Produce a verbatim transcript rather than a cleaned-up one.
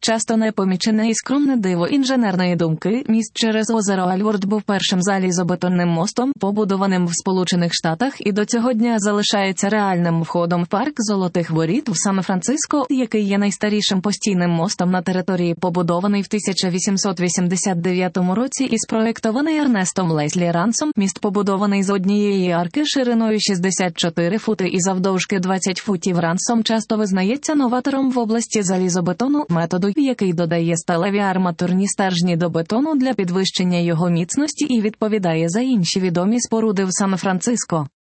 часто непомічене і скромне диво інженерної думки, міст через озеро Альворт був першим залізобетонним мостом, побудованим в Сполучених Штатах, і до цього дня залишається реальним входом в парк Золотих Воріт в Сан-Франциско, який є найстарішим постійним мостом на території, побудований в тисяча вісімсот вісімдесят дев'ятому році і спроєктований Ернестом Леслі Рансом. Міст побудований з однієї арки шириною шістдесят чотири фути і завдовжки двадцять футів. Рансом часто визнається новатором в області залізобетону, методу, який додає сталеві арматурні стержні до бетону для підвищення його міцності і відповідає за інші відомі споруди в Сан-Франциско.